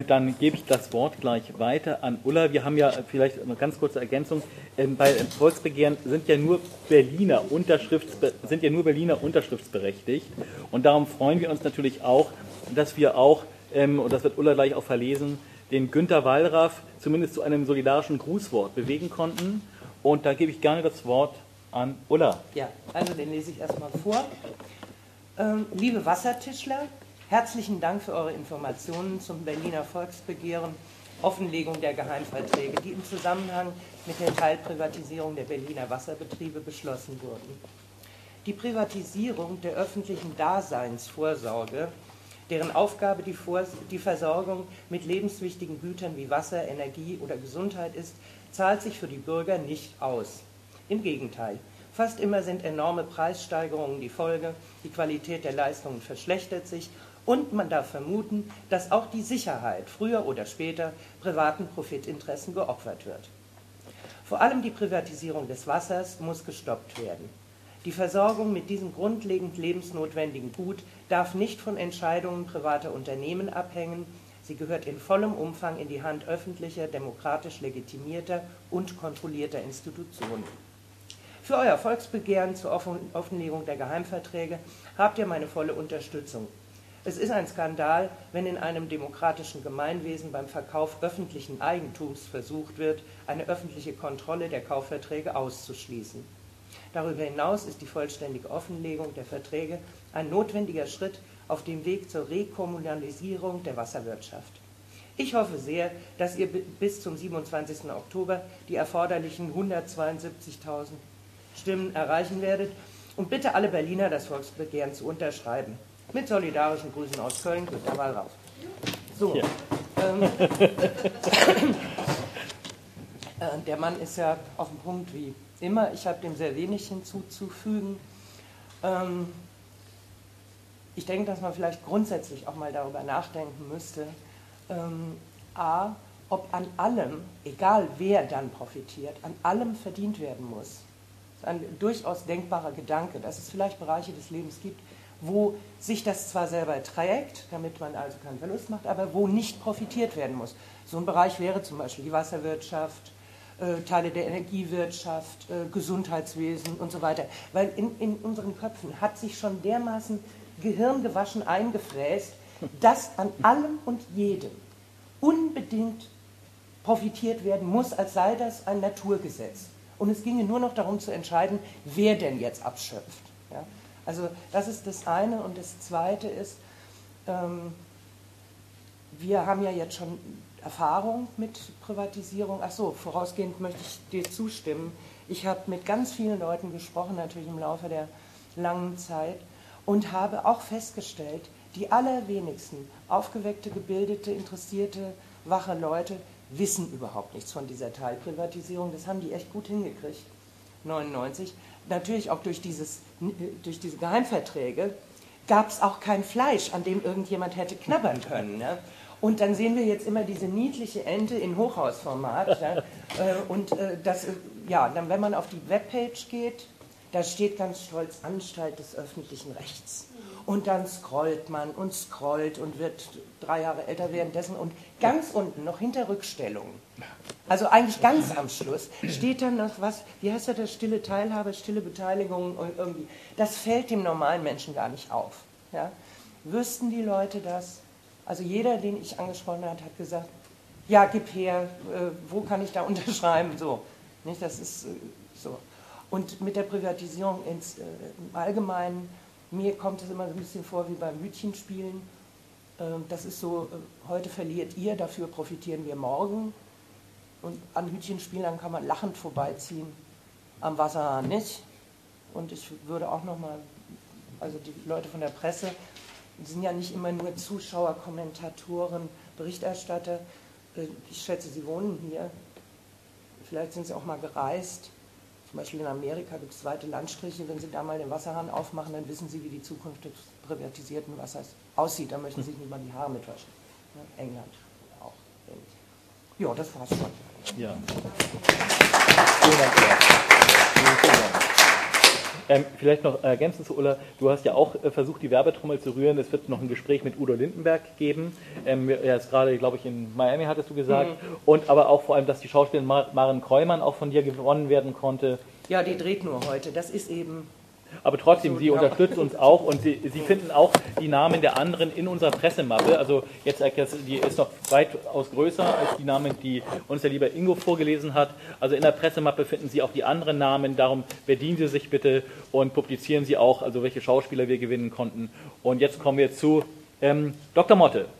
Dann gebe ich das Wort gleich weiter an Ulla. Wir haben ja vielleicht eine ganz kurze Ergänzung. Bei Volksbegehren sind ja nur Berliner unterschriftsberechtigt. Und darum freuen wir uns natürlich auch, dass wir auch, und das wird Ulla gleich auch verlesen, den Günter Wallraff zumindest zu einem solidarischen Grußwort bewegen konnten. Und da gebe ich gerne das Wort an Ulla. Ja, also den lese ich erstmal vor. Liebe Wassertischler, herzlichen Dank für eure Informationen zum Berliner Volksbegehren, Offenlegung der Geheimverträge, die im Zusammenhang mit der Teilprivatisierung der Berliner Wasserbetriebe beschlossen wurden. Die Privatisierung der öffentlichen Daseinsvorsorge, deren Aufgabe die Versorgung mit lebenswichtigen Gütern wie Wasser, Energie oder Gesundheit ist, zahlt sich für die Bürger nicht aus. Im Gegenteil. Fast immer sind enorme Preissteigerungen die Folge, die Qualität der Leistungen verschlechtert sich und man darf vermuten, dass auch die Sicherheit früher oder später privaten Profitinteressen geopfert wird. Vor allem die Privatisierung des Wassers muss gestoppt werden. Die Versorgung mit diesem grundlegend lebensnotwendigen Gut darf nicht von Entscheidungen privater Unternehmen abhängen. Sie gehört in vollem Umfang in die Hand öffentlicher, demokratisch legitimierter und kontrollierter Institutionen. Für euer Volksbegehren zur Offenlegung der Geheimverträge habt ihr meine volle Unterstützung. Es ist ein Skandal, wenn in einem demokratischen Gemeinwesen beim Verkauf öffentlichen Eigentums versucht wird, eine öffentliche Kontrolle der Kaufverträge auszuschließen. Darüber hinaus ist die vollständige Offenlegung der Verträge ein notwendiger Schritt auf dem Weg zur Rekommunalisierung der Wasserwirtschaft. Ich hoffe sehr, dass ihr bis zum 27. Oktober die erforderlichen 172.000 Stimmen erreichen werdet und bitte alle Berliner das Volksbegehren zu unterschreiben. Mit solidarischen Grüßen aus Köln, Günter Wallraff. So, ja. Der Mann ist ja auf dem Punkt wie immer. Ich habe dem sehr wenig hinzuzufügen. Ich denke, dass man vielleicht grundsätzlich auch mal darüber nachdenken müsste, a, ob an allem, egal wer dann profitiert, an allem verdient werden muss. Das ist ein durchaus denkbarer Gedanke, dass es vielleicht Bereiche des Lebens gibt, wo sich das zwar selber trägt, damit man also keinen Verlust macht, aber wo nicht profitiert werden muss. So ein Bereich wäre zum Beispiel die Wasserwirtschaft, Teile der Energiewirtschaft, Gesundheitswesen und so weiter. Weil in unseren Köpfen hat sich schon dermaßen gehirngewaschen eingefräst, dass an allem und jedem unbedingt profitiert werden muss, als sei das ein Naturgesetz. Und es ginge nur noch darum zu entscheiden, wer denn jetzt abschöpft. Ja? Also das ist das eine. Und das zweite ist, wir haben ja jetzt schon Erfahrung mit Privatisierung. Ach so, vorausgehend möchte ich dir zustimmen. Ich habe mit ganz vielen Leuten gesprochen, natürlich im Laufe der langen Zeit, und habe auch festgestellt, die allerwenigsten aufgeweckte, gebildete, interessierte, wache Leute wissen überhaupt nichts von dieser Teilprivatisierung. Das haben die echt gut hingekriegt, 1999. Natürlich auch durch diese Geheimverträge gab es auch kein Fleisch, an dem irgendjemand hätte knabbern können. Ne? Und dann sehen wir jetzt immer diese niedliche Ente in Hochhausformat. Ja? Dann, wenn man auf die Webpage geht, da steht ganz stolz Anstalt des öffentlichen Rechts. Und dann scrollt man und scrollt und wird 3 Jahre älter währenddessen. Und ganz unten, noch hinter Rückstellungen, also eigentlich ganz am Schluss, steht dann noch was, wie heißt das, stille Teilhabe, stille Beteiligung und irgendwie. Das fällt dem normalen Menschen gar nicht auf. Ja? Wüssten die Leute das? Also jeder, den ich angesprochen habe, hat gesagt, ja, gib her, wo kann ich da unterschreiben? So, nicht? Das ist so. Und mit der Privatisierung im Allgemeinen, mir kommt es immer so ein bisschen vor wie beim Hütchenspielen. Das ist so, heute verliert ihr, dafür profitieren wir morgen. Und an Hütchenspielern kann man lachend vorbeiziehen, am Wasserhahn nicht. Und ich würde auch nochmal, also die Leute von der Presse, die sind ja nicht immer nur Zuschauer, Kommentatoren, Berichterstatter. Ich schätze, sie wohnen hier. Vielleicht sind sie auch mal gereist. Zum Beispiel in Amerika gibt es weite Landstriche. Wenn Sie da mal den Wasserhahn aufmachen, dann wissen Sie, wie die Zukunft des privatisierten Wassers aussieht. Da möchten Sie sich nicht mal die Haare mitwaschen. Ja, England auch. Ja, das war's schon. Ja. Vielen Dank. Vielen Dank. Vielleicht noch ergänzend zu Ulla, du hast ja auch versucht, die Werbetrommel zu rühren. Es wird noch ein Gespräch mit Udo Lindenberg geben. Er ist gerade, glaube ich, in Miami, hattest du gesagt. Und aber auch vor allem, dass die Schauspielerin Maren Kreumann auch von dir gewonnen werden konnte. Ja, die dreht nur heute. Das ist eben... Aber trotzdem, sie unterstützt uns auch und sie finden auch die Namen der anderen in unserer Pressemappe. Also jetzt, die ist noch weitaus größer als die Namen, die uns der liebe Ingo vorgelesen hat. Also in der Pressemappe finden Sie auch die anderen Namen. Darum bedienen Sie sich bitte und publizieren Sie auch, also welche Schauspieler wir gewinnen konnten. Und jetzt kommen wir zu Dr. Motte.